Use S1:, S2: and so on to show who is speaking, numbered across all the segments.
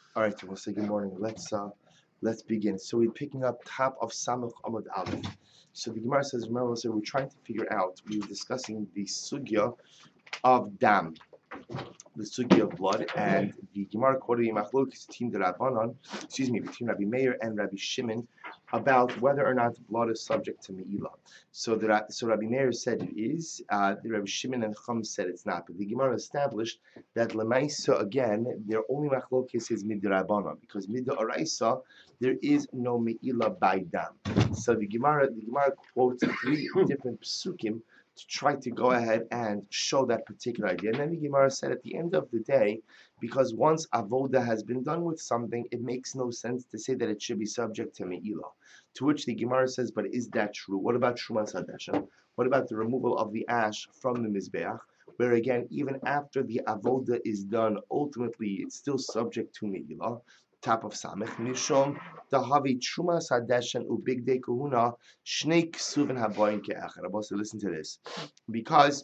S1: All right, so we'll say good morning. Let's begin. So we're picking up top of Samach Amud Aleph. So the Gemara says, remember, so we're trying to figure out. We were discussing the sugya of dam, the sugya of blood, and the Gemara quoted a machlokes between the Rabbanon, between Rabbi Meir and Rabbi Shimon, about whether or not blood is subject to me'ilah. So Rabbi Meir said it is. The Rabbi Shimon and Chum said it's not. But the Gemara established that lemaisa again, their only machlokes is midrabanan, because midaraisa there is no me'ilah by dam. So the Gemara quotes three different psukim to try to go ahead and show that particular idea. And then the Gemara said at the end of the day, because once avoda has been done with something, it makes no sense to say that it should be subject to me'ilah. To which the Gemara says, but is that true? What about Shumas Hadesha? What about the removal of the ash from the Mizbeach? Where again, even after the avoda is done, ultimately it's still subject to me'ilah. Top of Samech, Mishom, Dahavi Trumas Hadeshan Ubigde Kuhuna, Shnei Ksuvin Haboyin Ke'achar. Rabbi, listen to this. Because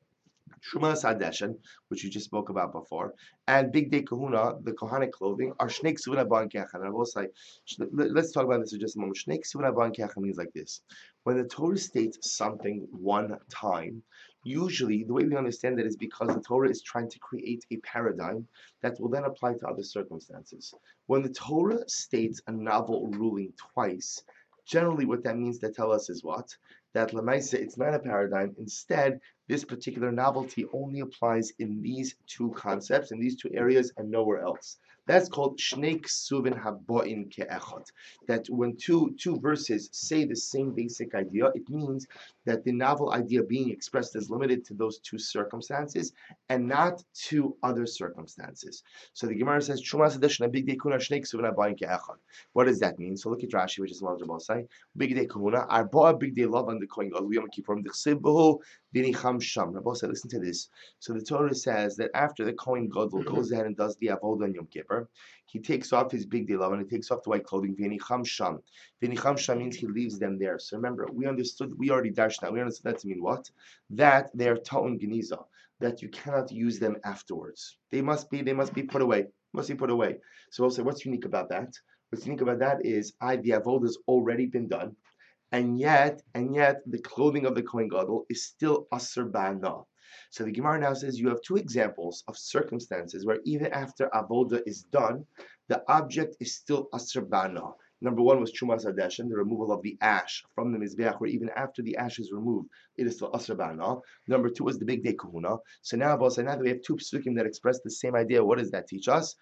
S1: Trumas Hadeshan, which you just spoke about before, and Big Day Kahuna, the Kohanic clothing, are Shnei Ksuvin Haboyin Ke'achar. And I will say, let's talk about this for just a moment. Shnei Ksuvin Haboyin Ke'achar means like this. When the Torah states something one time, usually the way we understand it is because the Torah is trying to create a paradigm that will then apply to other circumstances. When the Torah states a novel ruling twice, generally what that means to tell us is what? That Lamaisa, it's not a paradigm. Instead, this particular novelty only applies in these two concepts, in these two areas, and nowhere else. That's called Shnei Ksuvin Haboin Ke'echot. That when two verses say the same basic idea, it means that the novel idea being expressed is limited to those two circumstances and not to other circumstances. So the Gemara says, Shumas Hadeshan Big Day Kuna Shnei Ksuvin Haboin Ke'echot. What does that mean? So look at Rashi, which is Malajabal say, Big Day Kuna, Arba Big Day Love on the Kohen Gadol Yom Kippurim Dechsev V'nicham Sham. Rabbi said, listen to this. So the Torah says that after the Kohen Gadol goes ahead and does the avodah on Yom Kippur, he takes off his big day love and he takes off the white clothing. V'nicham Sham. V'nicham Sham means he leaves them there. So remember, we already dashed that. We understood that to mean what? That they are ta'un geniza. That you cannot use them afterwards. They must be put away. Must be put away. So we'll say, what's unique about that? What's unique about that is the avodah has already been done. And yet, the clothing of the Kohen Gadol is still Asr Ba'ana. So the Gemara now says you have two examples of circumstances where even after Avoda is done, the object is still Asr Ba'ana. Number one was Chumas Hadeshan, the removal of the ash from the Mizbeach, where even after the ash is removed, it is still Asr Ba'ana. Number two was the Big Day Kahuna. So now that we have two psukim that express the same idea, what does that teach us?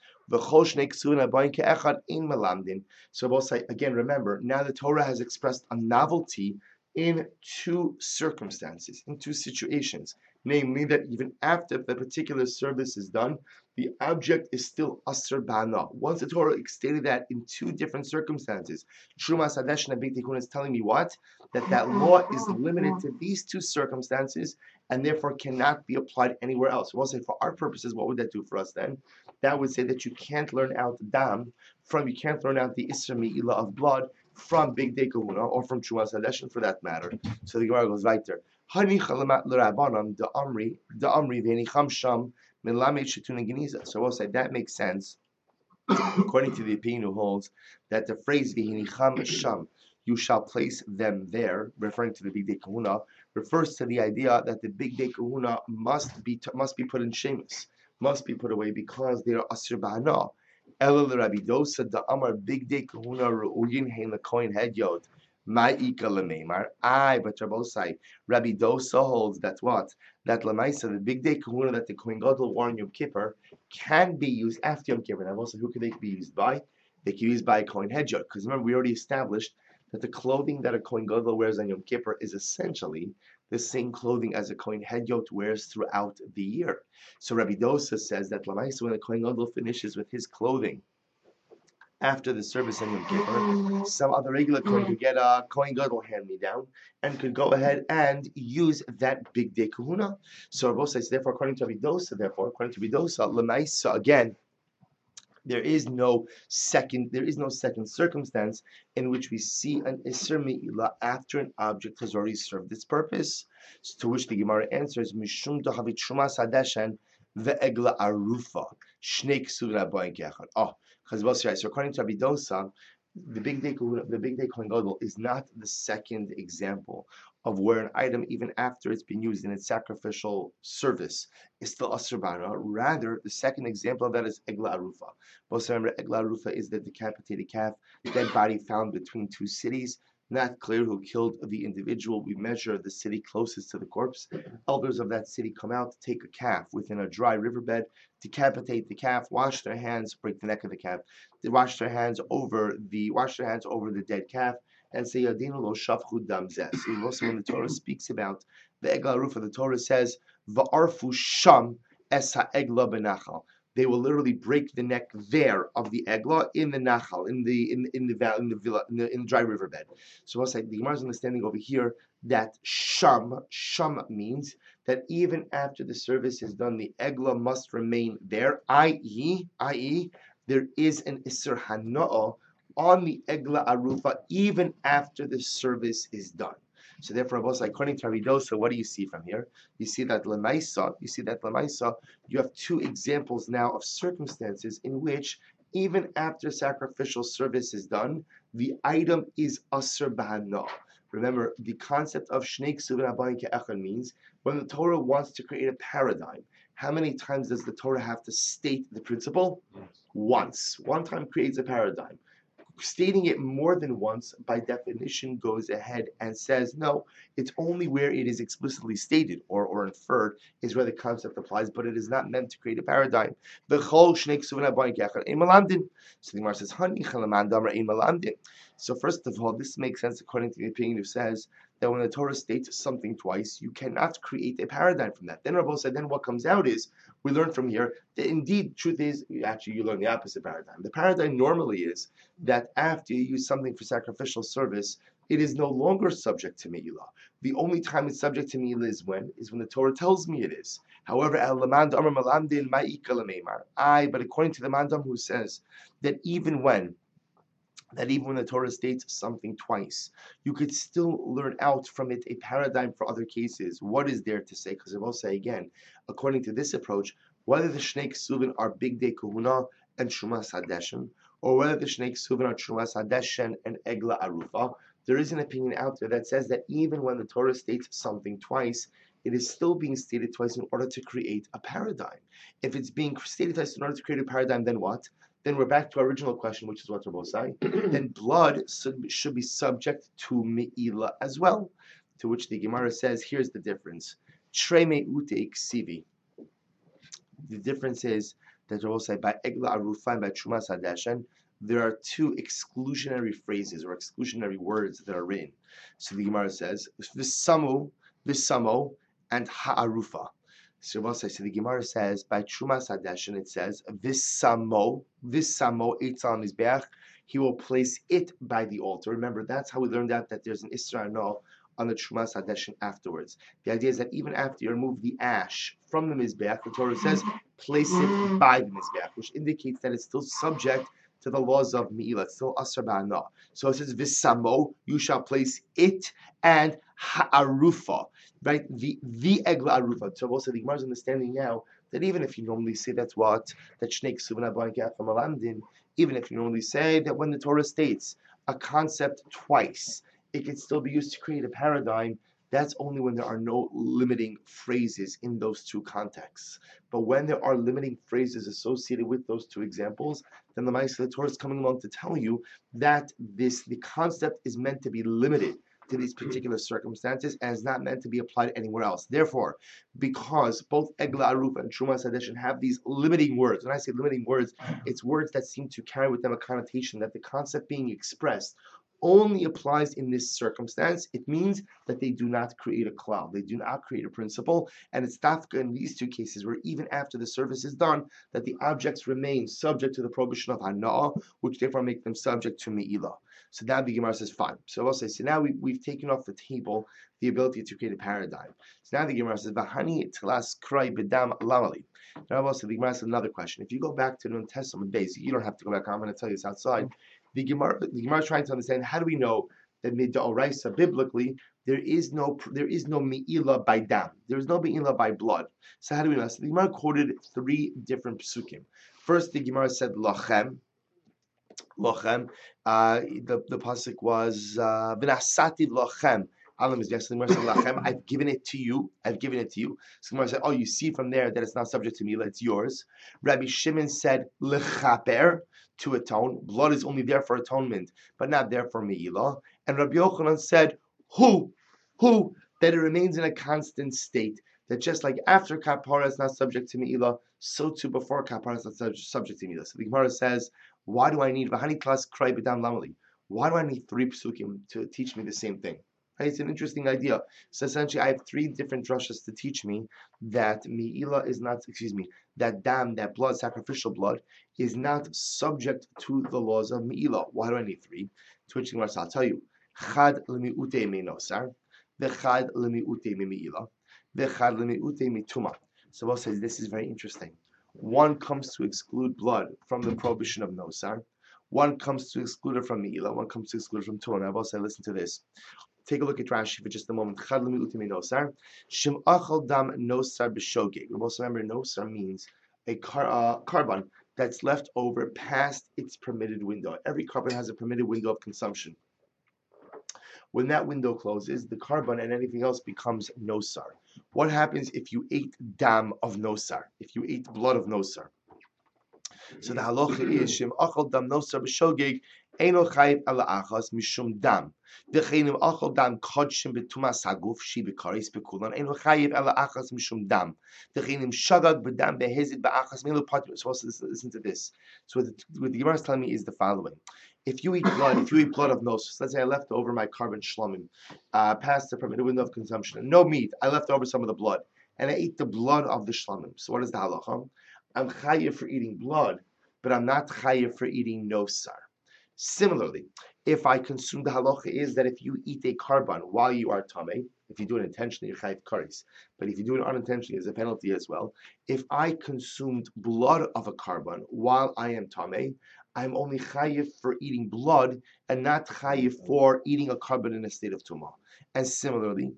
S1: So we'll say, again, remember, now the Torah has expressed a novelty in two circumstances, in two situations. Namely, that even after the particular service is done, the object is still Asr Ba'ana. Once the Torah stated that in two different circumstances, Trumas Hadeshan and Beit Tikkun is telling me what? That law is limited to these two circumstances and therefore cannot be applied anywhere else. We'll say, for our purposes, what would that do for us then? That would say that you can't learn out you can't learn out the Isra Me'ilah of blood from Big Day Kahuna or from Trumas Hadeshan for that matter. So the Gemara goes right there. So we'll say that makes sense according to the opinion who holds that the phrase V'hinicham Sham, you shall place them there, referring to the Big Day Kahuna, refers to the idea that the Big Day Kahuna must be put in shemus, must be put away because they are Asr Ba'ana. Elul Rabbi Dosa da Amar Big Day Kahuna Ru'uyin Hein LaKoin Hedyod. Ma'ika Lememar. But Rabosai, Rabbi Dosa holds that what? That Lamaisa, the Big Day Kahuna that the Kohen Gadol wore on Yom Kippur, can be used after Yom Kippur. Now also, who can they be used by? They can be used by a Kohen Hedyot. Because remember, we already established that the clothing that a Kohen Gadol wears on Yom Kippur is essentially the same clothing as a Kohen Hedyot wears throughout the year. So Rabbi Dosa says that Lamaisa, when the Kohen Gadol finishes with his clothing after the service on Yom Kippur, some other regular Kohen could get a Kohen Gadol hand-me-down and could go ahead and use that Big Day Kahuna. So Rabbi says, therefore, according to Vidosa, Lamaisa, again, there is no second circumstance in which we see an Isser Me'ilah after an object has already served its purpose. So to which the Gemara answers, Mishum Dahavi Trumas Hadeshan ve'egla arufa shnei ksuvin habayim ke'echad. Oh, because right. So according to Rabbi Dosa, the big day Kohen Gadol is not the second example of where an item, even after it's been used in its sacrificial service, is still asr b'hana. Rather, the second example of that is egla arufa. Also remember, egla arufa is the decapitated calf, dead body found between two cities. Not clear who killed the individual. We measure the city closest to the corpse. Elders of that city come out, take a calf within a dry riverbed, decapitate the calf, wash their hands, break the neck of the calf. They wash their hands over the dead calf and say Yadinu lo shafchu dam zeh. So also when the Torah speaks about the egla arufa, the Torah says va'arfu sham es ha'egla benachal. They will literally break the neck there of the egla in the nachal, in the villa, in the dry riverbed. So what's like the Gemara's understanding over here that sham means that even after the service is done, the egla must remain there, i.e., there is an isser hana'ah on the egla arufa even after the service is done. So therefore, according to Rabbi Dosa, what do you see from here? You see that lemaisa, you have two examples now of circumstances in which even after sacrificial service is done, the item is asr b'hana. Remember, the concept of shnei ksuvin habayim ke'echad means when the Torah wants to create a paradigm, how many times does the Torah have to state the principle? Once. One time creates a paradigm. Stating it more than once, by definition, goes ahead and says, no, it's only where it is explicitly stated or inferred is where the concept applies, but it is not meant to create a paradigm. So the Gemara says, so first of all, this makes sense according to the opinion who says that when the Torah states something twice, you cannot create a paradigm from that. Then Rabbi said, then what comes out is, we learn from here that indeed, truth is, actually you learn the opposite paradigm. The paradigm normally is that after you use something for sacrificial service, it is no longer subject to Me'ilah. The only time it's subject to Me'ilah is when the Torah tells me it is. However, but according to the Mandam who says that even when the Torah states something twice, you could still learn out from it a paradigm for other cases. What is there to say? Because I will say again, according to this approach, whether the Shnei Ksuvin are Big Day Kahuna and Shumas Hadeshen, or whether the Shnei Ksuvin are Shumas Hadeshen and Egla Arufa, there is an opinion out there that says that even when the Torah states something twice, it is still being stated twice in order to create a paradigm. If it's being stated twice in order to create a paradigm, then what? Then we're back to our original question, which is what Rabbi say. Then blood should be subject to Me'ilah as well. To which the Gemara says, here's the difference. Trei me'ute ksivi. The difference is that Rabbi say by Egla Arufa and by Trumas Hadeshen, there are two exclusionary phrases or exclusionary words that are written. So the Gemara says, Visamo, and Ha'arufa. So the Gemara says by Trumas Hadeshen it says Visamo Eitz on Mizbeach, he will place it by the altar. Remember, that's how we learned out that there's an Isra no on the Trumas Hadeshen afterwards. The idea is that even after you remove the ash from the Mizbeach, the Torah says place it by the Mizbeach, which indicates that it's still subject to the laws of Me'ilah. It's still Asr Ba'ana. So it says Visamo, you shall place it, and Ha'arufa, right? The Egla Arufa. So also the Gemara is understanding now that even if you normally say that Shnei Ksuvin habayim ke'echad malamdin, even if you normally say that when the Torah states a concept twice, it can still be used to create a paradigm. That's only when there are no limiting phrases in those two contexts. But when there are limiting phrases associated with those two examples, then the Ma'aseh of the Torah is coming along to tell you that the concept is meant to be limited to these particular circumstances and is not meant to be applied anywhere else. Therefore, because both Egla Arufa and Trumas Hadeshen have these limiting words, when I say limiting words, it's words that seem to carry with them a connotation that the concept being expressed only applies in this circumstance. It means that they do not create a cloud. They do not create a principle. And it's tafka in these two cases where even after the service is done, that the objects remain subject to the prohibition of hana'ah, which therefore make them subject to me'ilah. So now the Gemara says, fine. So I'll say, so now we've taken off the table the ability to create a paradigm. So now the Gemara says, V'hani tlas krai b'dam lamali. Now also the Gemara says another question. If you go back to the New Testament base, you don't have to go back. I'm going to tell you this outside. The Gemara is trying to understand, how do we know that Midoraisa, biblically, there is no me'ilah by dam. There is no me'ilah by blood. So how do we know? So the Gemara quoted 3 different psukim. First, the Gemara said lachem. Lachem. The pasuk was v'nasati lachem. Alam is yes. The Gemara said lachem. I've given it to you. I've given it to you. So the Gemara said, oh, you see from there that it's not subject to me'ilah. It's yours. Rabbi Shimon said lechaper, to atone. Blood is only there for atonement, but not there for me'ilah. And Rabbi Yochanan said, who, that it remains in a constant state, that just like after kapara is not subject to me'ilah, so too before kapara is not subject to me'ilah. So the Gemara says, why do I need v'hani klas krai b'dam lamali? Why do I need 3 psukim to teach me the same thing? Right? It's an interesting idea. So essentially, I have 3 different drashas to teach me that me'ilah is not, that dam, that blood, sacrificial blood, is not subject to the laws of me'ilah. Why do I need 3? To which the Gemara says, I'll tell you. Chad lemi'ute me'nosar, v'chad lemi'ute me'me'ilah, v'chad lemi'ute me'tumah. So Rav says this is very interesting. One comes to exclude blood from the prohibition of nosar. One comes to exclude it from me'ilah. One comes to exclude it from tumah. Rav said, listen to this. Take a look at Rashi for just a moment. Chad lemi'ute me'nosar, shem achal dam nosar b'shogeg. Rav remember, nosar means a carbon that's left over past its permitted window. Every carbon has a permitted window of consumption. When that window closes, the carbon and anything else becomes nosar. What happens if you ate dam of nosar? If you ate blood of nosar? So the halacha is shem achal dam nosar b'shogeg eino chayiv ala achas mishum dam. V'cheinim achal dam kodshim b'tumas haguf shi b'karis b'kulan eino chayiv ala achas mishum dam. V'cheinim shagag b'dam behezid b'achas melu patim. So listen to this. So what the Gemara is telling me is the following. If you eat blood of nosus, let's say I left over my carbon shlomim, past the permitted window of consumption, no meat, I left over some of the blood, and I ate the blood of the shlomim. So what is the halacha? I'm chayiv for eating blood, but I'm not chayiv for eating nosar. Similarly, if I consume, the halacha is that if you eat a carbon while you are tamei, if you do it intentionally, you're chayiv karis. But if you do it unintentionally, there's a penalty as well. If I consumed blood of a carbon while I am tamei, I'm only chayiv for eating blood and not chayiv for eating a carbon in a state of tumah. And similarly,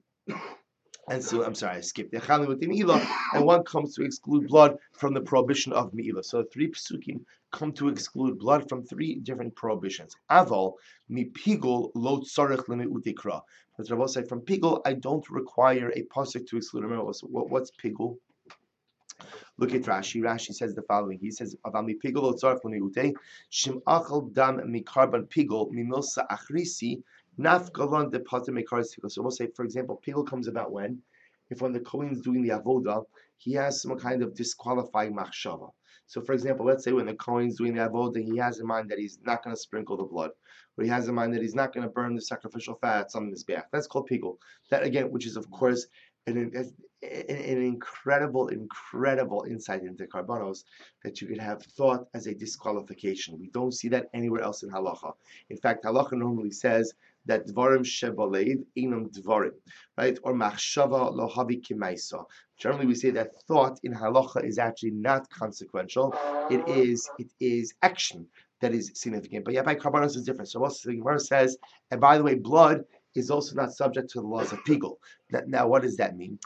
S1: I'm sorry, I skipped. And one comes to exclude blood from the prohibition of me'ilah. So 3 psukim come to exclude blood from 3 different prohibitions. Aval mipigul lo tzarich lemi'utikra. But Rav said from pigul, I don't require a pasuk to exclude. Remember, what's pigul? Look at Rashi. Rashi says the following. He says, "Avami pigul lo tzarich lemi'ute shim achal dam mikarban pigul mimilsa achrisi." Nafgalon deposit mekaris pigul. So we'll say, for example, pigul comes about when the Kohen is doing the avoda, he has some kind of disqualifying machshava. So, for example, let's say when the Kohen is doing the avoda, he has in mind that he's not going to sprinkle the blood, or he has in mind that he's not going to burn the sacrificial fats on his back. That's called pigul. That again, which is of course an incredible insight into karbanos that you could have thought as a disqualification. We don't see that anywhere else in halacha. In fact, halacha normally says that dvarim shebalev inam dvarim, right? Or machshava lo havi kimaisa. Generally, we say that thought in halacha is actually not consequential. It is action that is significant. But yeah, by karbanos is different. So also the Gemara says, and by the way, blood is also not subject to the laws of pigul. Now, what does that mean?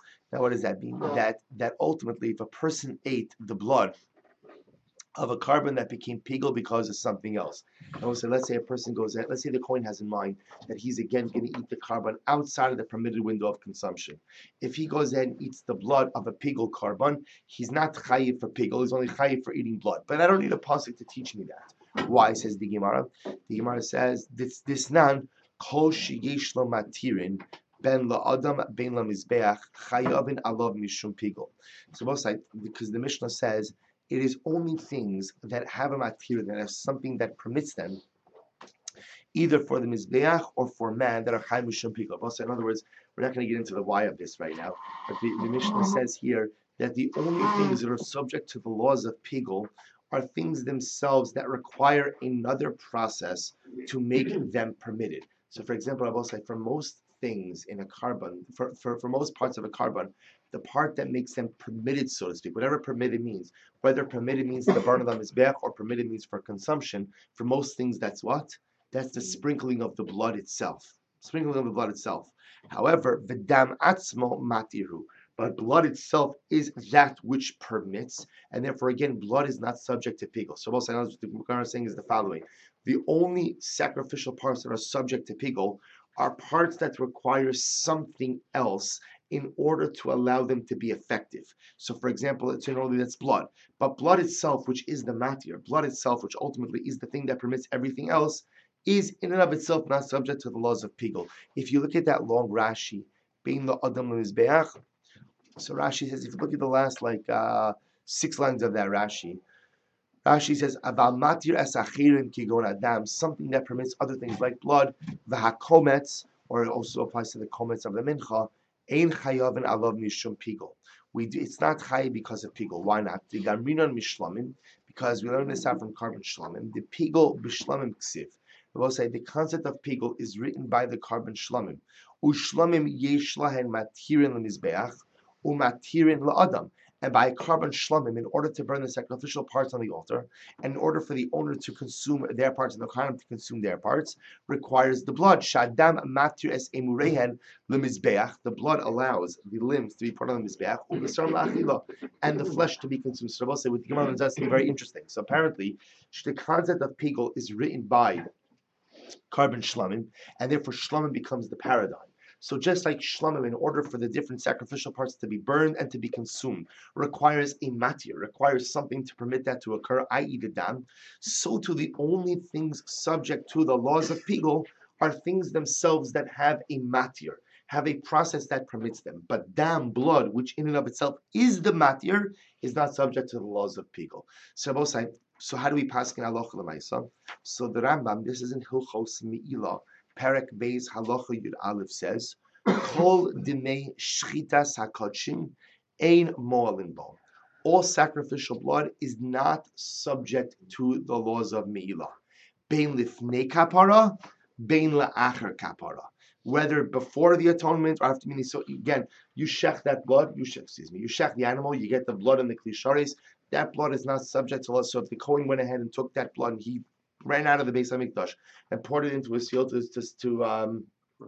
S1: That ultimately, if a person ate the blood of a carbon that became pigul because of something else, and also let's say a person goes, let's say the Kohen has in mind that he's again going to eat the carbon outside of the permitted window of consumption. If he goes ahead and eats the blood of a pigul carbon, he's not chayiv for pigul. He's only chayiv for eating blood. But I don't need a pasuk to teach me that. Why? Says the Gemara. The Gemara says this nan. Kol sheyesh lo matirin ben la'adam ben lamizbeach chayavin alav mishum pigul. So both sides, because the Mishnah says it is only things that have a matirin, that have something that permits them, either for the mizbeach or for man, that are chay mishum pigul. Both sides, in other words, we're not going to get into the why of this right now, but the Mishnah says here that the only things that are subject to the laws of pigul are things themselves that require another process to make them permitted. So, for example, I will say for most things in a carbon, for most parts of a carbon, the part that makes them permitted, so to speak, whatever permitted means, whether permitted means the burn of the mizbeach or permitted means for consumption, for most things, that's what? That's the sprinkling of the blood itself. sprinkling of the blood itself. However, v'dam atzmo matiru. But blood itself is that which permits, and therefore, again, blood is not subject to pigul. So, what the Gemara is saying is the following: the only sacrificial parts that are subject to pigul are parts that require something else in order to allow them to be effective. So, for example, it's only that's blood, but blood itself, which is the matir, blood itself, which ultimately is the thing that permits everything else, is in and of itself not subject to the laws of pigul. If you look at that long Rashi, being the Adam Mizbeach, so Rashi says, if you look at the last 6 lines of that Rashi, Rashi says, "Aval matir es achirim kigon adam," something that permits other things like blood, v'hakometz, or it also applies to the kometz of the mincha, ein chayavin alav mishum pigul. It's not chay because of pigul. Why not? The gamrinon mishlamim, because we learned this out from carbon shlamim. The pigul b'shlamim ksiv. We will say the concept of pigul is written by the carbon shlamim. Ushlamim yesh lahen matirin lemizbeach, umatirin la'adam. And by carbon shlamim, in order to burn the sacrificial parts on the altar, and in order for the owner to consume their parts and the kohanim to consume their parts, requires the blood. Shadam matir es emurehen lemizbeach. The blood allows the limbs to be put on the mizbeach, and the flesh to be consumed. So Rabbi say with the Gemara does something very interesting. So apparently, the concept of pigul is written by carbon shlamim, and therefore shlamim becomes the paradigm. So just like shlamim, in order for the different sacrificial parts to be burned and to be consumed, requires a matir, requires something to permit that to occur, i.e. the dam, so too the only things subject to the laws of pigul are things themselves that have a matir, have a process that permits them. But dam, blood, which in and of itself is the matir, is not subject to the laws of pigul. So how do we pass in halacha l'maisa? So the Rambam, this is in Hilchos Me'ilah, Perek Beis Halacha Yud Aleph says, Kol dimei shchitas hakodshim ein mo'alin bo. All sacrificial blood is not subject to the laws of Me'ilah. Bein lifnei kapara, bein la'acher kapara. Whether before the atonement or after, meaning, so again, you shech that blood, you shech the animal, you get the blood in the klisharis, that blood is not subject to laws. So if the Kohen went ahead and took that blood and he ran out of the Beis Hamikdash and poured it into his field to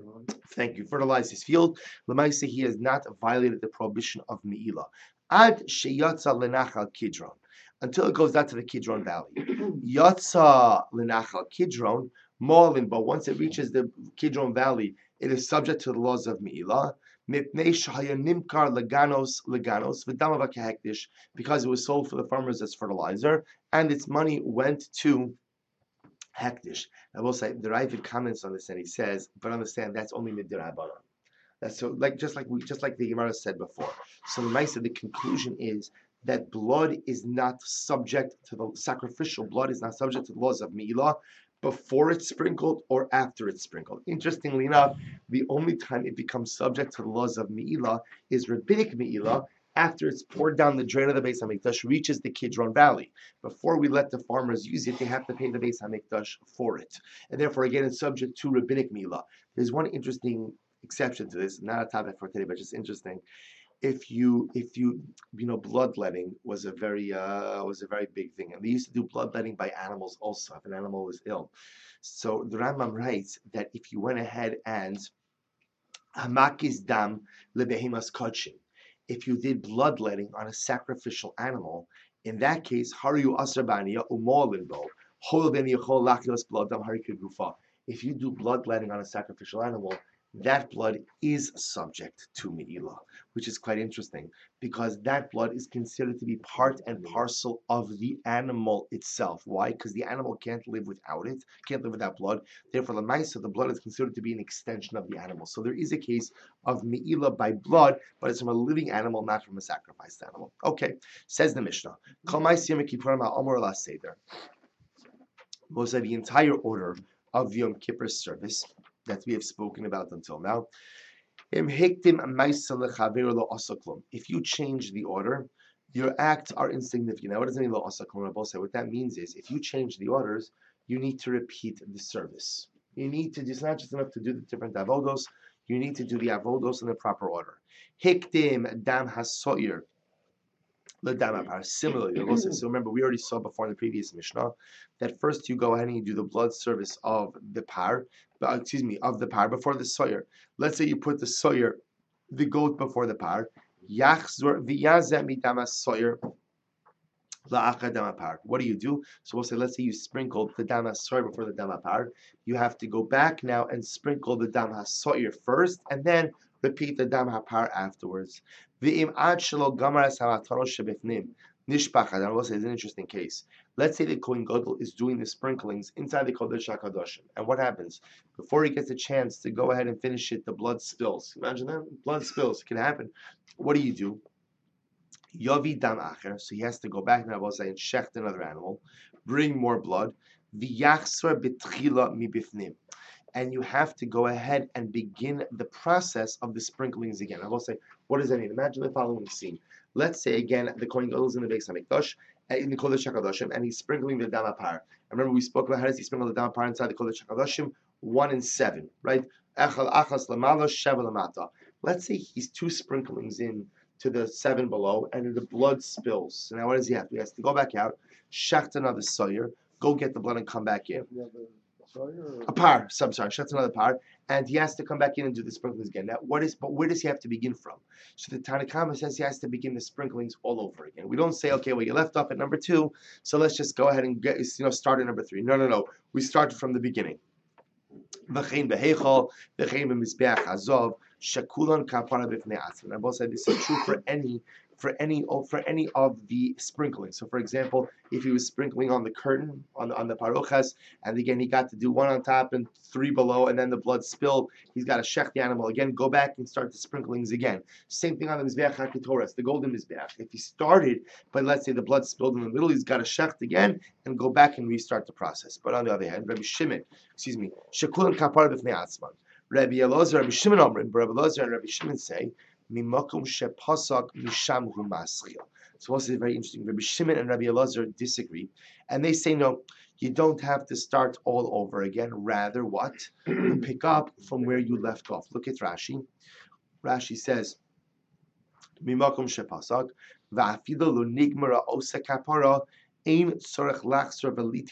S1: fertilize his field, Lemaisa, he has not violated the prohibition of Me'ilah. Ad sheyatza lenachal Kidron, until it goes out to the Kidron Valley. Yatza lenachal Kidron, Mo'alin, but once it reaches the Kidron Valley, it is subject to the laws of Me'ilah. Mipnei shahaya nimkar leganos v'damav kehekdish, because it was sold for the farmers as fertilizer, and its money went to hekdish. I will say the Ravid comments on this, and he says, but understand that's only midrabanan. That's so just like the Gemara said before. So the conclusion is that blood is not subject to the sacrificial blood is not subject to the laws of Me'ilah before it's sprinkled or after it's sprinkled. Interestingly enough, the only time it becomes subject to the laws of Me'ilah is rabbinic Me'ilah, after it's poured down the drain of the Beis Hamikdash, reaches the Kidron Valley. Before we let the farmers use it, they have to pay the Beis Hamikdash for it. And therefore, again, it's subject to rabbinic Me'ilah. There's one interesting exception to this, not a topic for today, but just interesting. If you bloodletting was a very big thing, and they used to do bloodletting by animals also if an animal was ill. So the Rambam writes that if you went ahead and hamakis dam lebehimas kodshim, if you did bloodletting on a sacrificial animal, in that case, hariyu asarbaniya umolinbo hol ben yachol lachios bloodam harikid gufa. If you do bloodletting on a sacrificial animal, that blood is subject to Me'ilah, which is quite interesting because that blood is considered to be part and parcel of the animal itself. Why? Because the animal can't live without it, can't live without blood. Therefore, the Maisa, the blood is considered to be an extension of the animal. So there is a case of Me'ilah by blood, but it's from a living animal, not from a sacrificed animal. Okay, says the Mishnah. Most of the entire order of Yom Kippur service that we have spoken about until now. If you change the order, your acts are insignificant. Now, what does it mean, lo asaklum? What that means is, if you change the orders, you need to repeat the service. You need to, it's not just enough to do the different avodos, you need to do the avodos in the proper order. Hiktim dam hasoyer L'dam apar. Similarly, also, so remember we already saw before in the previous Mishnah that first you go ahead and you do the blood service of the par, of the par before the soyer. Let's say you put the soyer, the goat before the par. Yachzor v'yazeh midamas soyer. What do you do? So we'll say, let's say you sprinkled the dam hasoyer before the dam hapar. You have to go back now and sprinkle the dam hasoyer first, and then repeat the dam hapar afterwards. V'im ad shelo gamaras hamatano shebifnim nishpachad. And we'll say it's an interesting case. Let's say the Kohen Gadol is doing the sprinklings inside the Kodesh HaKadoshim, and what happens before he gets a chance to go ahead and finish it? The blood spills. Imagine that, blood spills. It can happen. What do you do? Yavi dam acher, so he has to go back now and shecht another animal, bring more blood. V'yachsor betchila mibifnim, and you have to go ahead and begin the process of the sprinklings again. I will say, what does that mean? Imagine the following scene. Let's say again the Kohen Gadol is in the Beis Hamikdash, in the Kodesh HaKadoshim, and he's sprinkling the dam hapar. Remember we spoke about how does he sprinkle the dam hapar inside the Kodesh HaKadoshim? 1 and 7, right? Echal achas lamalo sheva lamata. Let's say he's 2 sprinklings in to the 7 below, and the blood spills. So now what does he have? He has to go back out, shecht another soyer, go get the blood and come back in. A par, shecht another par, and he has to come back in and do the sprinklings again. Now, but where does he have to begin from? So the Tanna Kama says he has to begin the sprinklings all over again. We don't say, okay, well, you left off at number 2, so let's just go ahead and start at number 3. No. We start from the beginning. V'chein behechol, v'chein b'mizbeach hazov, shakulan kapara b'fnei atzman. I both said this is true for any of the sprinkling. So, for example, if he was sprinkling on the curtain on the parochas, and again he got to do 1 on top and 3 below, and then the blood spilled, he's got to shech the animal again, go back and start the sprinklings again. Same thing on the mizbeach haketoras, the golden mizbeach. If he started, but let's say the blood spilled in the middle, he's got to shech again and go back and restart the process. But on the other hand, shekulan kapara b'fnei atzman. Rabbi Elazar, Rabbi Shimon Omrim, Rabbi Elazar and Rabbi Shimon say, Mimakum shepasak misham hu maschil. So also very interesting. Rabbi Shimon and Rabbi Elazar disagree, and they say no, you don't have to start all over again. Rather, what? You pick up from where you left off. Look at Rashi. Rashi says, Mimakum shepasak va'afilu lo nigmara osa kapara. So according to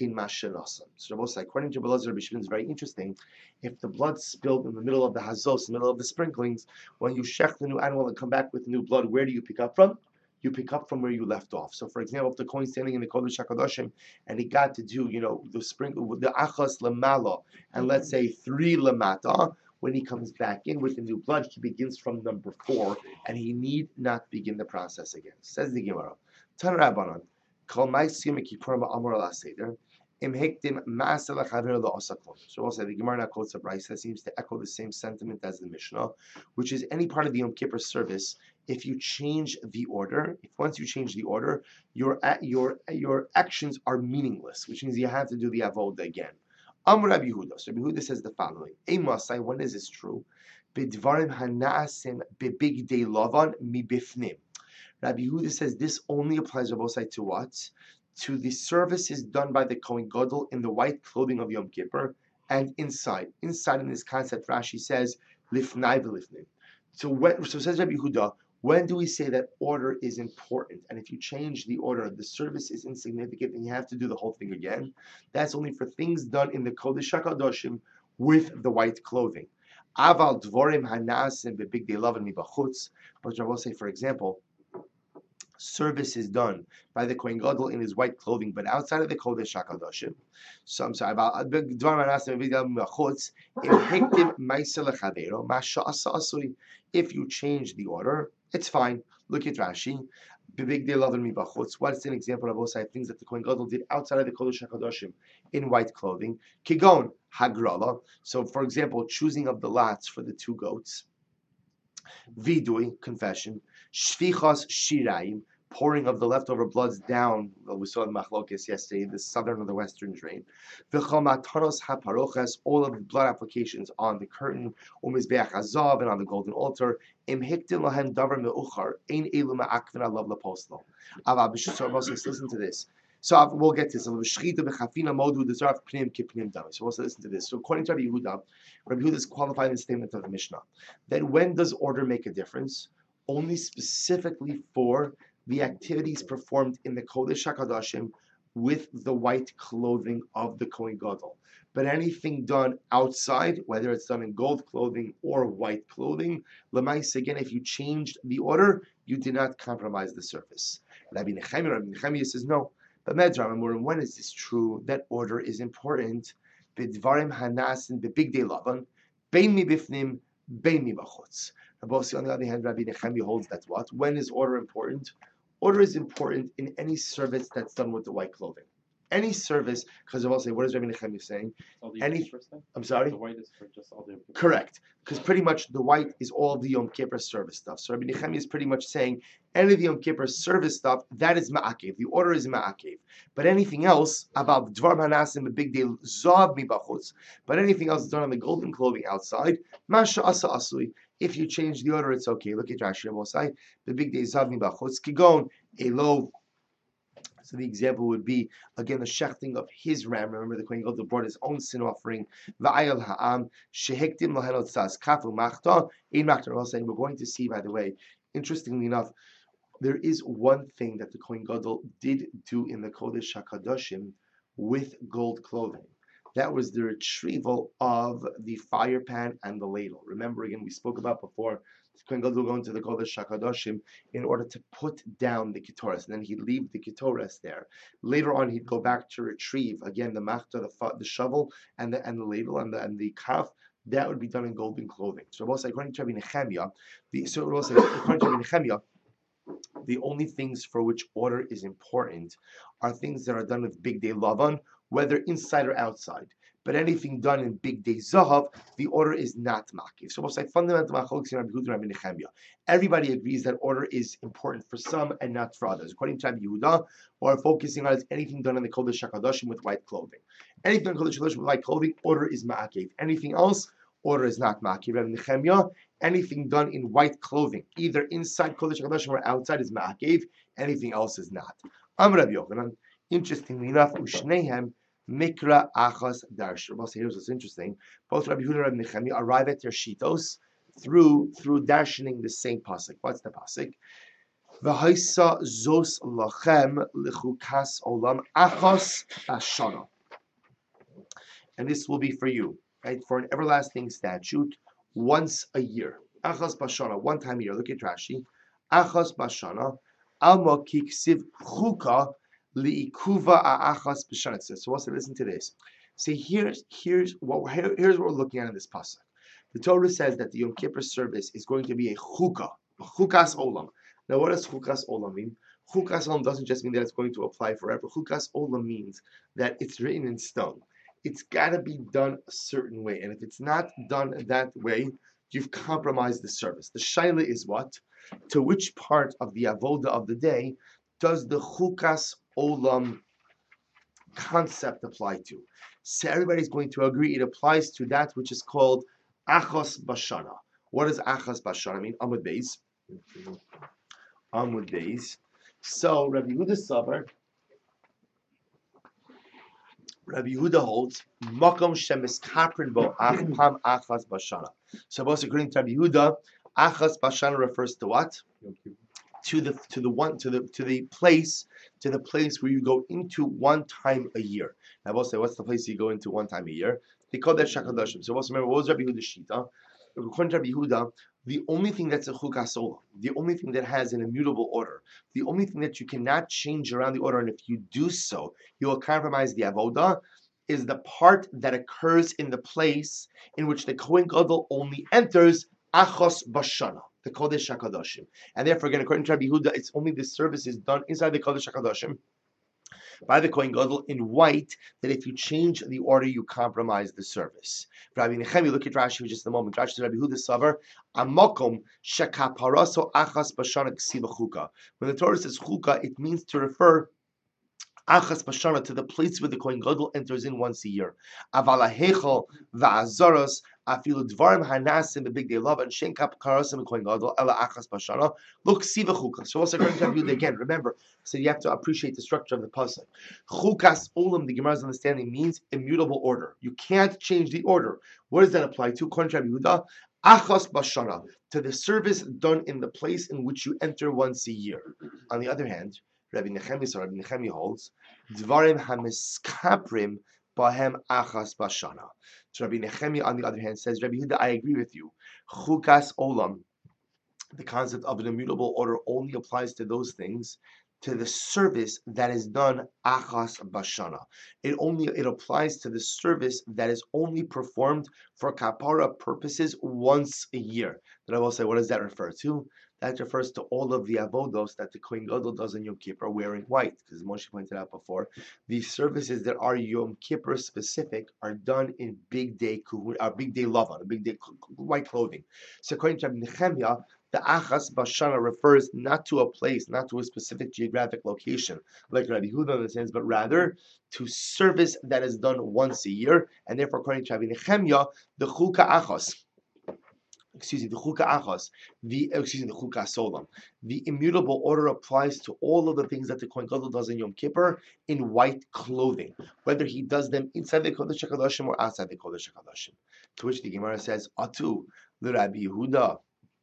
S1: Rabbi Elazar, Rabbi Shimon is very interesting. If the blood spilled in the middle of the hazos, in the middle of the sprinklings, when you shech the new animal and come back with new blood, where do you pick up from? You pick up from where you left off. So, for example, if the Kohen standing in the Kodesh HaKadoshim and he got to do, the sprinkle, the achas lamala, and let's say 3 lamata, when he comes back in with the new blood, he begins from number 4, and he need not begin the process again. Says the Gemara. Tan Rabbanan. So we'll say the Gemara now quotes a brayso that seems to echo the same sentiment as the Mishnah, which is any part of the Yom Kippur service. If you change the order, once you change the order, your actions are meaningless, which means you have to do the avodah again. Amar Rabbi Yehuda. So Rabbi Yehuda says the following: Emasai, when is this true? Bidvarim hanaasim bebigdei lavan mibifnim. Rabbi Yehuda says this only applies to what? To the services done by the Kohen Gadol in the white clothing of Yom Kippur and inside. Inside in this concept, Rashi says lifnai v'lifnim. So says Rabbi Yehuda, when do we say that order is important? And if you change the order, the service is insignificant and you have to do the whole thing again. That's only for things done in the Kodesh HaKadoshim with the white clothing. Aval dvorim hanasim bebigdei lavan mibachutz. But I will say, for example, service is done by the Kohen Gadol in his white clothing, but outside of the Kodesh HaKadoshim. So I'm sorry about if you change the order, it's fine. Look at Rashi. What's an example of both things that the Kohen Gadol did outside of the Kodesh HaKadoshim in white clothing? Kigon hagrala. So, for example, choosing of the lots for the 2 goats. Vidui, confession. Shvichas shirayim, pouring of the leftover bloods down. Well, we saw in Machlokes yesterday, the southern or the western drain. V'chomataros haparoches, all of the blood applications on the curtain, umizbeach hazav, and on the golden altar. Im hiktin lahem davar meuchar, ein elu ma'akvin alav lapostol. Listen to this. So we'll get to this. So we'll listen to this. So according to Rabbi Yehuda is qualifying the statement of the Mishnah that when does order make a difference? Only specifically for the activities performed in the Kodesh HaKadoshim with the white clothing of the Kohen Gadol. But anything done outside, whether it's done in gold clothing or white clothing, Lemais, again, if you changed the order, you did not compromise the service. Rabbi Nechemiah says no. But Medram, when is this true? That order is important. B'dvarim hanasin b'big day lavan, bein mi bifnim, bein mi b'chutz. On the other hand, Rabbi Nechemiah holds that what? When is order important? Order is important in any service that's done with the white clothing. Any service, because I will say, what is Rabbi Nechemiah saying? I'm sorry?
S2: The white is for just all the Yom Kippur.
S1: Correct. Because pretty much the white is all the Yom Kippur service stuff. So Rabbi Nechemiah is pretty much saying any of the Yom Kippur service stuff, that is ma'akev. The order is ma'akev. But anything else, about Dvar Manasim, a big deal, Zav mi bachutz. But anything else done on the golden clothing outside, Masha asa asui. If you change the order, it's okay. Look at Rashi Rabosai. The big day Zav mi bachutz. Kigon, elo. So the example would be, again, the shechting of his ram. Remember, the Kohen Gadol brought his own sin offering. Va'ayal ha'am, shehektim lahenot tzaz kafu machta, ein machta. Saying, we're going to see, by the way, interestingly enough, there is one thing that the Kohen Gadol did do in the Kodesh HaKadoshim with gold clothing. That was the retrieval of the fire pan and the ladle. Remember, again, we spoke about before, the Kohen Gadol will go into the Kodesh HaKadoshim in order to put down the Ketores, and then he'd leave the Ketores there. Later on, he'd go back to retrieve, again, the machta, the shovel, and the ladle, and the kaf. That would be done in golden clothing. So, according to Rabbi Nechemiah, the only things for which order is important are things that are done with big day lavan, whether inside or outside. But anything done in big day zahav, the order is not makiv. So most like fundamental machlokes in Rabbi Yehuda and Rabbi Nechemiah. Everybody agrees that order is important for some and not for others. According to Rabbi Yehuda, or focusing on is anything done in the Kodesh HaKadoshim with white clothing. Anything in the Kodesh HaKadoshim with white clothing, order is ma'akev. Anything else, order is not makiv. Rabbi Nechemiah, anything done in white clothing, either inside Kodesh HaKadoshim or outside, is ma'akev. Anything else is not. Rabbi Yochanan, interestingly enough, ushnehem mikra achas darsh. Here's what's interesting. Both Rabbi Yehuda and Rabbi Nechemiah arrive at their shitos through darshaning the same pasuk. What's the pasuk? V'haisa zos lachem lichukas olam achas bashana. And this will be for you, right? For an everlasting statute, once a year. Achas bashana, one time a year. Look at Rashi. Achas bashana, alma kiksiv chuka liikuva aachas bashana. So let's listen to this. See, here's what we're looking at in this pasuk. The Torah says that the Yom Kippur service is going to be a chukas olam. Now, what does chukas olam mean? Chukas olam doesn't just mean that it's going to apply forever. Chukas olam means that it's written in stone. It's got to be done a certain way, and if it's not done that way, you've compromised the service. The shaila is what? To which part of the avoda of the day does the chukas olam concept apply to? So everybody's going to agree it applies to that which is called achos bashana. What does achos bashana mean? Amud beis. Amud beis. So Rabbi Yehuda Savar, Rabbi Yehuda holds makom shemis kaprin bo achpam achas bashana. So, according to Rabbi Yehuda, achas bashana refers to what? To the place where you go into one time a year. Now, what's the place you go into one time a year? They call that shakadoshim. So, remember, what was Rabbi Yehuda's shita? According to Rabbi Yehuda, the only thing that's a chukas olam, the only thing that has an immutable order, the only thing that you cannot change around the order, and if you do so, you will compromise the avodah, is the part that occurs in the place in which the Kohen Gadol only enters achos bashana, the Kodesh HaKadoshim. And therefore, again, according to Rabbi Yehuda, it's only the service is done inside the Kodesh HaKadoshim by the Kohen Gadol in white, that if you change the order, you compromise the service. Rabbi Nechemiah, look at Rashi for just a moment. Rashi says, Rabbi Yehuda Savar, Amokom shekaparaso achas bashana ksiva chuka. When the Torah says chuka, it means to refer achas bashana to the place where the Kohen Gadol enters in once a year. Avala hechel va'azaros afilu dvarim hanasim b'big day love and shen kap karasim Kohen Gadol ela achas bashana look siva chuka. So also according to Rabbi Yehuda again, remember, so you have to appreciate the structure of the pasuk. Chukas olam, the Gemara's understanding, means immutable order. You can't change the order. What does that apply to? According to Rabbi Yehuda, Achas bashana, to the service done in the place in which you enter once a year. On the other hand, Rabbi Nechemi holds, Dvarim hamiskaprim bahem achas bashana. So Rabbi Nechemi, on the other hand, says, Rabbi Yehuda, I agree with you. Chukas olam, the concept of an immutable order only applies to those things, to the service that is done achas bashana. It applies to the service that is only performed for kapara purposes once a year. Then I will say, what does that refer to? That refers to all of the avodos that the Kohen Gadol does on Yom Kippur wearing white, because Moshe pointed out before, the services that are Yom Kippur specific are done in big day lavan, big day white clothing. So according to Rabbi Nechemia, the achas bashana refers not to a place, not to a specific geographic location, like Rabbi Yehuda understands, but rather to service that is done once a year, and therefore, according to Rabbi Nechemia, the chuka achos, the chuka achos, the chuka solam, the immutable order applies to all of the things that the Kohen Gadol does in Yom Kippur in white clothing, whether he does them inside the Kodesh HaKadoshim or outside the Kodesh HaKadoshim. To which the Gemara says, Atu, the Rabbi Yehuda,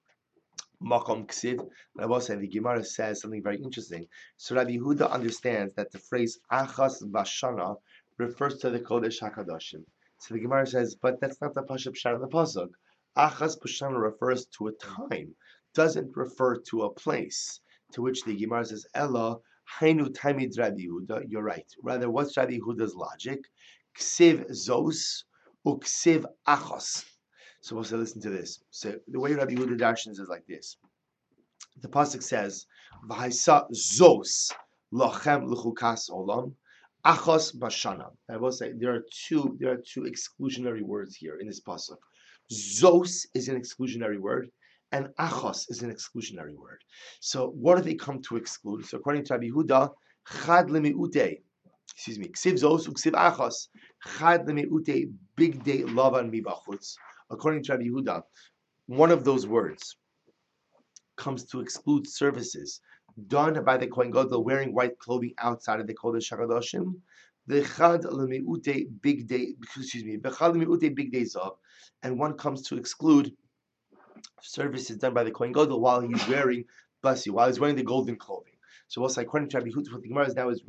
S1: Makom Ksiv. The Gemara says something very interesting. So Rabbi Yehuda understands that the phrase Achas Bashana refers to the Kodesh HaKadoshim. So the Gemara says, but that's not the Pashup Pshat of the Pasuk. Achas Bashana refers to a time, doesn't refer to a place. To which the Gemara says, Ella, Hainu Tamid Rabbi Yehuda. You're right. Rather, what's Rabbi Yehuda's logic? Ksiv Zos, Uksiv Achos. So we'll say, listen to this. So the way Rabbi Yehuda Darshans is like this. The pasuk says, "V'haisa zos lachem l'chukas olam achos bashana." I will say there are two exclusionary words here in this pasuk. Zos is an exclusionary word, and achos is an exclusionary word. So what do they come to exclude? So according to Rabbi Yehuda, chad lemiute. Ksiv zos uksiv achos. Chad lemiute big day lavan mibachutz. According to Rabbi Yehuda, one of those words comes to exclude services done by the Kohen Gadol wearing white clothing outside of the Kodesh HaKadoshim. The Chad L'Me'ute big day, Bechad L'Me'ute big day zav, and one comes to exclude services done by the Kohen Gadol while he's wearing the golden clothing. So also according to Rabbi Yehuda, what the Gemara is now is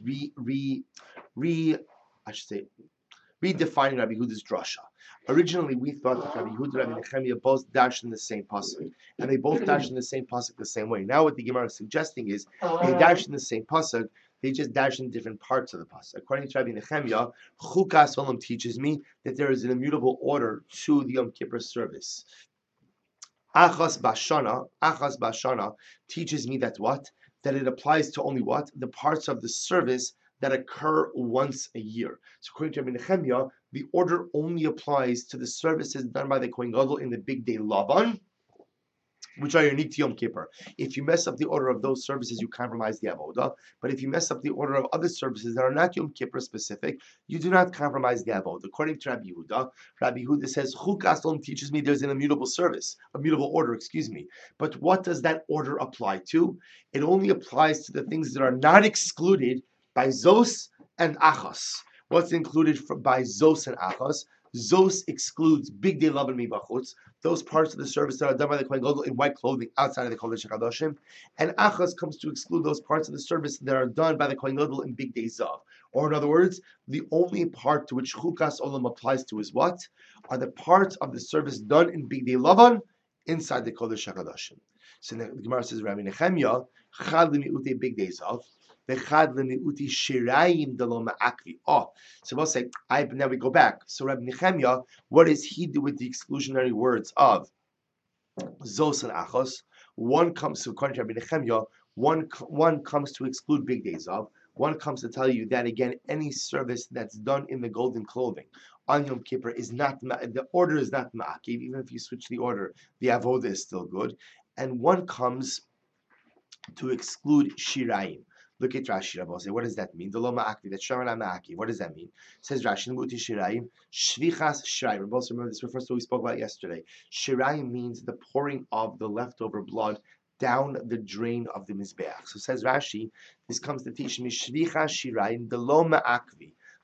S1: redefining Rabbi Yehuda's drasha. Originally, we thought that Rabbi Yehuda and Rabbi Nechemia both dashed in the same pasuk, and they both dashed in the same pasuk the same way. Now, what the Gemara is suggesting is they dashed in the same pasuk, they just dashed in different parts of the pasuk. According to Rabbi Nechemia, Chukas Olam teaches me that there is an immutable order to the Yom Kippur service. Achas Bashana teaches me that what? That it applies to only what? The parts of the service that occur once a year. So according to Rabbi Nechemia, the order only applies to the services done by the Kohen Gadol in the big day Lavan, which are unique to Yom Kippur. If you mess up the order of those services, you compromise the avoda. But if you mess up the order of other services that are not Yom Kippur specific, you do not compromise the avoda. According to Rabbi Yehuda says, Chukas Olam teaches me there's an immutable order, But what does that order apply to? It only applies to the things that are not excluded by Zos and Achos. What's included by Zos and Achos? Zos excludes big day lavan mibachutz, those parts of the service that are done by the Kohen Gadol in white clothing outside of the Kodesh HaKadoshim, and Achos comes to exclude those parts of the service that are done by the Kohen Gadol in big day zav. Or in other words, the only part to which Chukas Olam applies to is what? Are the parts of the service done in big day lavan inside the Kodesh HaKadoshim. So the Gemara says, Rabbi Nechemia, chad l'mi'ute big day zav, so we'll say, now we go back. So Rabbi Nechemia, what does he do with the exclusionary words of Zos and Achos? One comes to, according to Rabbi Nechemia, one comes to exclude big days of. One comes to tell you that again, any service that's done in the golden clothing on Yom Kippur is not, the order is not ma'akiv. Even if you switch the order, the avoda is still good. And one comes to exclude shirayim. Look at Rashi, Rabbi. Say, what does that mean? The lo ma'akvi, that shamana ma'akiv. What does that mean? Says Rashi, muti shirayim, shvichas shirayim. Rabbi, remember this refers to what we spoke about yesterday. Shirayim means the pouring of the leftover blood down the drain of the mizbeach. So says Rashi, this comes to teach me shvichas shirayim, the lo ma'akvi.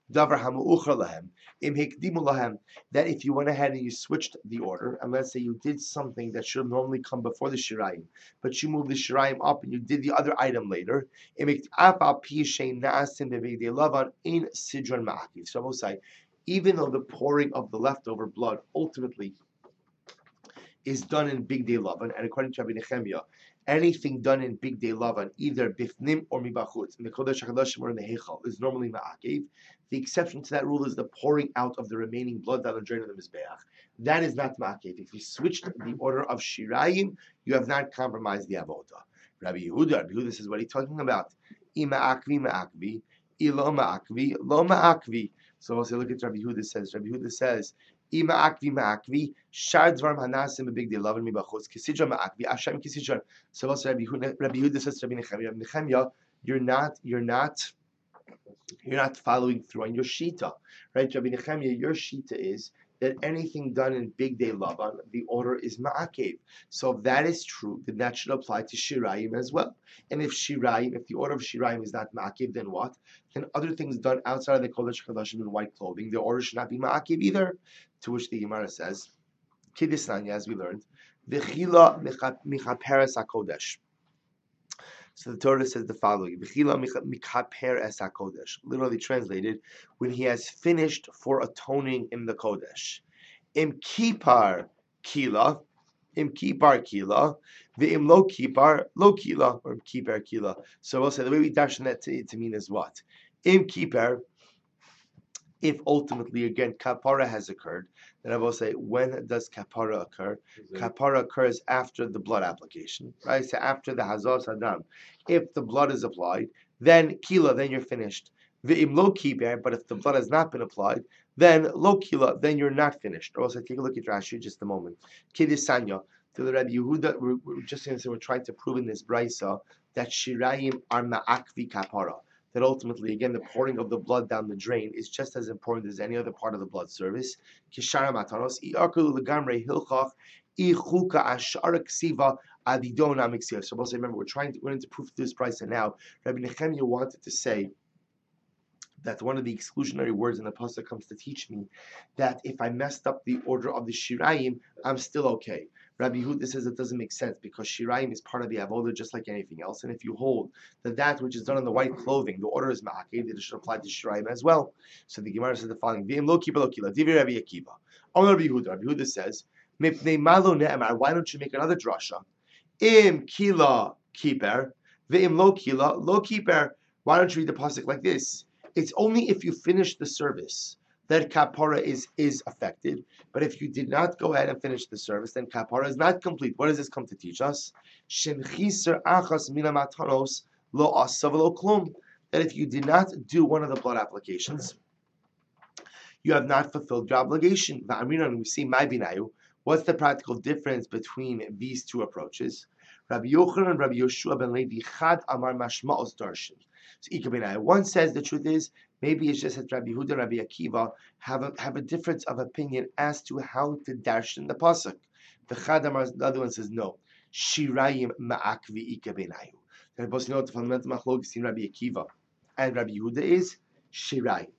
S1: Davar hamu'uchar lahem, im hikdimu lahem, that if you went ahead and you switched the order, and let's say you did something that should normally come before the shirayim, but you moved the shirayim up and you did the other item later, im hikdaf pi shein na'asim bevegdei lavan in sidron ma'akiv. So I will say, even though the pouring of the leftover blood ultimately is done in Big Day Lavan, and according to Rabbi Nechemia, anything done in Big Day Lavan, either bifnim or mibachutz, in the Kodesh HaKadoshim or in the Heichal, is normally ma'akev. The exception to that rule is the pouring out of the remaining blood that will drain on the Mizbeach. That is not ma'akev. If you switched the order of Shirayim, you have not compromised the Avodah. Rabbi Yehuda says, what are you talking about? Ma'akvi, ma'akvi, ilo ma'akvi, lo ma'akvi. So we'll say, look at Rabbi Yehuda says. Rabbi Yehuda says, Ima akvi ma'akvi, shar dvarim hanasim b'big day lavan mibachutz, kisidra ma'akvi, Hashem kisidra. So also Rabbi Yehuda says to Rabbi Nechemia, you're not following through on your shita, right? Rabbi Nechemia, your shita is that anything done in Big Day Lavan, the order is ma'akev. So if that is true, then that should apply to Shirayim as well. And if the order of Shirayim is not ma'akev, then what? Then other things done outside of the Kodesh HaKadoshim in white clothing, the order should not be ma'akev either. To which the Gemara says, Kidisnanya, as we learned, V'chila michaperes HaKodesh. So the Torah says the following: V'chila michaperes HaKodesh. Literally translated, when he has finished for atoning in the Kodesh. Im kipar kila, v'im lo kila, or im kipar kila. So we'll say the way we dash that to mean is what? Im kipar, if ultimately, again, kapara has occurred, then I will say, when does kapara occur? Kapara occurs after the blood application, right? So after the hazos hadam. If the blood is applied, then kila, then you're finished. V'im lo kiber, but if the blood has not been applied, then lo kila, then you're not finished. Or also, take a look at Rashi just a moment. Kidisanya, to the Rabbi Yehuda, we're just going to say, we're trying to prove in this brisa that shirayim are ma'akvi kapara. That ultimately, again, the pouring of the blood down the drain is just as important as any other part of the blood service. Kishara matanos i'akulu legamre hilchach ichuka ashara ksiva adidona mixia. So, remember, we're into proof this price, and now Rabbi Nechemia wanted to say that one of the exclusionary words in the pasuk comes to teach me that if I messed up the order of the shirayim, I'm still okay. Rabbi Yehuda says it doesn't make sense because shirayim is part of the avodah just like anything else, and if you hold that which is done in the white clothing, the order is ma'akev, that it should apply to shirayim as well. So the Gemara says the following: V'im lo kiba lo kila, divi Rabbi Akiva. Rabbi Yehuda says, Mipnei malo ne'emar. Why don't you make another drasha? Im kila kiper, v'im lo kila lo kiper. Why don't you read the pasuk like this? It's only if you finish the service that kapara is affected. But if you did not go ahead and finish the service, then kapara is not complete. What does this come to teach us? That if you did not do one of the blood applications, you have not fulfilled your obligation. We see my binayu. What's the practical difference between these two approaches? Rabbi Yochanan and Rabbi Yoshua ben Levi Chad Amar Mashma'os Darshan. So one says the truth is maybe it's just that Rabbi Yehuda and Rabbi Akiva have a difference of opinion as to how to darshan the pasuk. The other one says no. Shirayim ma'akvi ika benayu. Then both know the fundamental machlokes between Rabbi Akiva and Rabbi Yehuda is shirayim.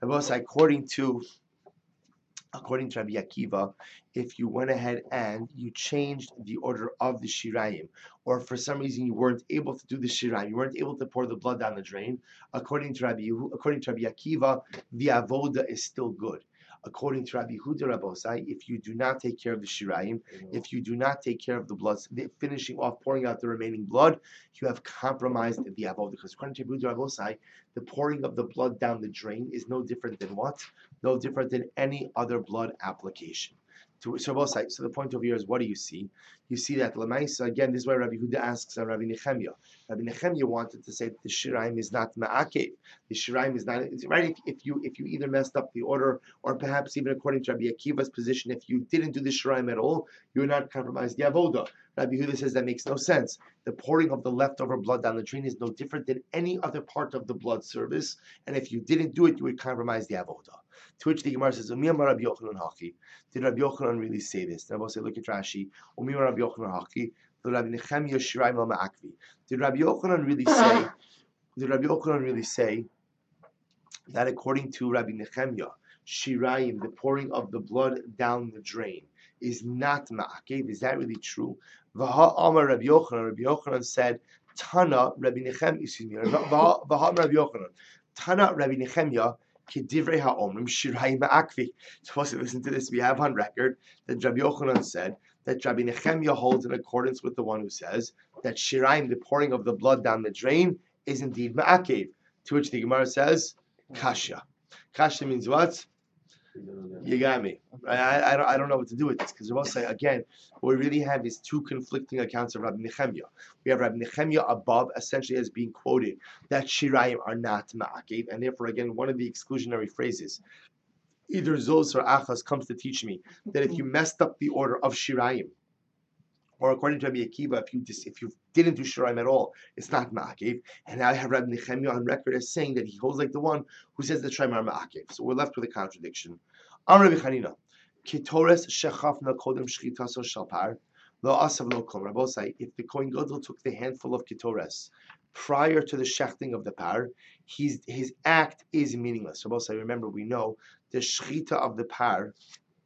S1: According to Rabbi Akiva, if you went ahead and you changed the order of the shirayim, or for some reason you weren't able to do the shirayim, you weren't able to pour the blood down the drain, according to Rabbi Akiva, the avoda is still good. According to Rabbi Yehuda Rabbosai, if you do not take care of the shirayim, if you do not take care of the blood, finishing off pouring out the remaining blood, you have compromised the avodah. Because according to Rabbi Yehuda Rabbosai, the pouring of the blood down the drain is no different than what? No different than any other blood application. So the point over here is, what do you see? You see that Lamaisa, again, this is why Rabbi Yehuda asks Rabbi Nechemia. Rabbi Nechemia wanted to say that the shirayim is not ma'akev. The shirayim is not, right? If you either messed up the order, or perhaps even according to Rabbi Akiva's position, if you didn't do the shirayim at all, you're not compromised the avodah. Rabbi Yehuda says that makes no sense. The pouring of the leftover blood down the drain is no different than any other part of the blood service, and if you didn't do it, you would compromise the avodah. To which the Gemara says, Rabbi Yochanan Haki. Did Rabbi Yochanan really say this? Then we'll say, look at Rashi. Rabbi Yochanan Haki. Rabbi Nechemia Shirayim Lo Ma'akvi. Did Rabbi Yochanan really say that according to Rabbi Nechemya, Shirayim, the pouring of the blood down the drain, is not ma'akev. Is that really true? Vaha Amar Rabbi Yochanan. Rabbi Yochanan said, Tana Rabbi Nechemya. Excuse me. Vaha Rabbi Yochanan. Tana Rabbi Nechemya. Kedivrei ha'omrim Shirayim ma'akvi. Supposed to listen to this. We have on record that Rabbi Yochanan said that Rabbi Nechemya holds in accordance with the one who says that Shirayim, the pouring of the blood down the drain, is indeed ma'akev. To which the Gemara says, Kasha. Kasha means what? You got me. I don't know what to do with this because we'll say again, what we really have is two conflicting accounts of Rabbi Nechemya. We have Rabbi Nechemya above, essentially as being quoted that Shirayim are not ma'akev, and therefore again one of the exclusionary phrases, either Zos or Achas, comes to teach me that if you messed up the order of Shirayim, or according to Rabbi Akiva, if you didn't do Shirayim at all, it's not ma'akev. And now I have Rabbi Nechemya on record as saying that he holds like the one who says that Shirayim are ma'akev. So we're left with a contradiction. Amar Rabbi Chanina, Kitores shechafna kodem shchitaso shalpar lo asav lo kol. Rabbi say, if the Kohen Gadol took the handful of kitores prior to the shechting of the par, his act is meaningless. Rabbi say, remember, we know the shchita of the par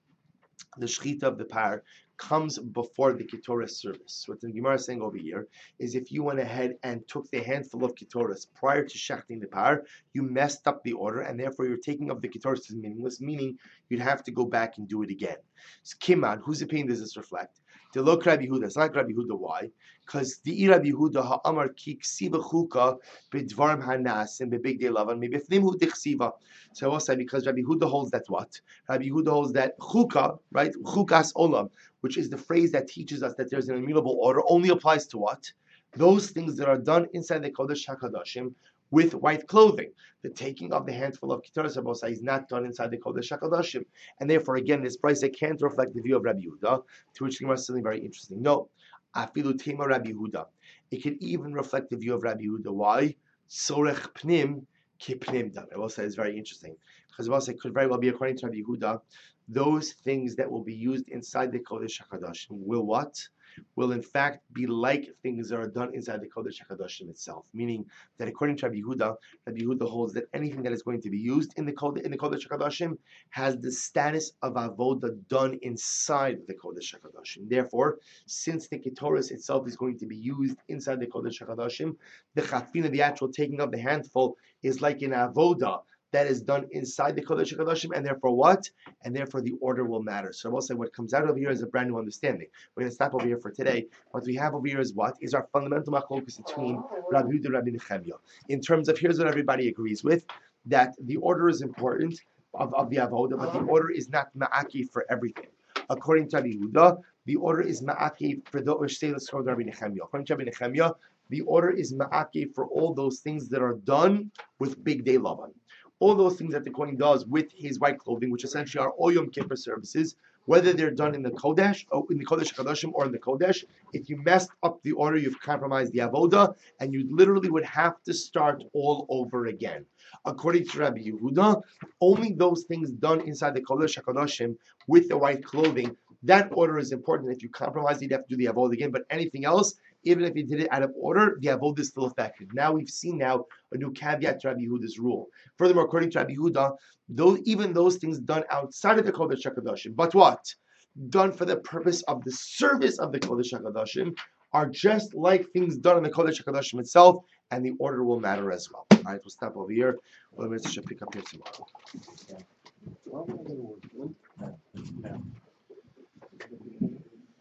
S1: comes before the Ketoras service. What the Gemara is saying over here is if you went ahead and took the handful of Ketoras prior to shechting the par, you messed up the order, and therefore your taking of the Ketoras is meaningless, meaning you'd have to go back and do it again. So Kiman, whose opinion does this reflect? The Lo Rabbi Yehuda. It's not Rabbi Yehuda. Why? Because the Rabbi Yehuda ha'amar ki ksiva chuka b'dvarim hanas and b'big day lavan mibifnim hu dichsiva. So I will say because Rabbi Yehuda holds that what? Rabbi Yehuda holds that chuka, right? Chukas olam, which is the phrase that teaches us that there's an immutable order, only applies to what? Those things that are done inside the Kodesh HaKadoshim with white clothing. The taking of the handful of Ketoras Abosa is not done inside the Kodesh HaKadoshim. And therefore, again, this price can't reflect the view of Rabbi Yehuda, to which the Gemara is something very interesting. No, Afilu Tema Rabbi Yehuda. It can even reflect the view of Rabbi Yehuda. Why? Sorech Pnim Ki Pnim Dam. I will say it's very interesting. Because I will say it could very well be, according to Rabbi Yehuda, those things that will be used inside the Kodesh HaKadoshim will what? Will in fact be like things that are done inside the Kodesh HaKadoshim itself. Meaning that according to Rabbi Yehuda holds that anything that is going to be used in the Kodesh HaKadoshim has the status of avoda done inside the Kodesh HaKadoshim. Therefore, since the Ketoras itself is going to be used inside the Kodesh HaKadoshim, the chafina, the actual taking of the handful, is like an avoda that is done inside the Kodesh HaKadoshim, and therefore what? And therefore the order will matter. So I will say what comes out over here is a brand new understanding. We're going to stop over here for today. What we have over here is what? Is our fundamental machlokus between Rabbi Yehuda and Rabbi Nechemya. In terms of, here's what everybody agrees with, that the order is important of the avoda, but the order is not ma'aki for everything. According to Rabbi Yehuda, the order is ma'aki for the Urshelis of Rabbi Nechemya. According to Rabbi Nechemya, the order is ma'aki for all those things that are done with Big Day Lavan. All those things that the Kohen does with his white clothing, which essentially are all Yom Kippur services, whether they're done in the Kodesh, or in the Kodesh HaKadoshim, or in the Kodesh, if you messed up the order, you've compromised the avoda, and you literally would have to start all over again. According to Rabbi Yehuda, only those things done inside the Kodesh HaKadoshim with the white clothing, that order is important. If you compromise it, you have to do the avoda again. But anything else, even if you did it out of order, the avodah is still effective. Now we've seen a new caveat to Rabbi Yehuda's rule. Furthermore, according to Rabbi Yehuda, even those things done outside of the Kodesh HaKadoshim, but what? Done for the purpose of the service of the Kodesh HaKadoshim, are just like things done in the Kodesh HaKadoshim itself, and the order will matter as well. All right, we'll stop over here. We'll pick up here tomorrow.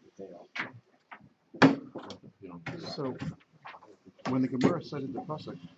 S2: So, when the Gemara cited the pasuk,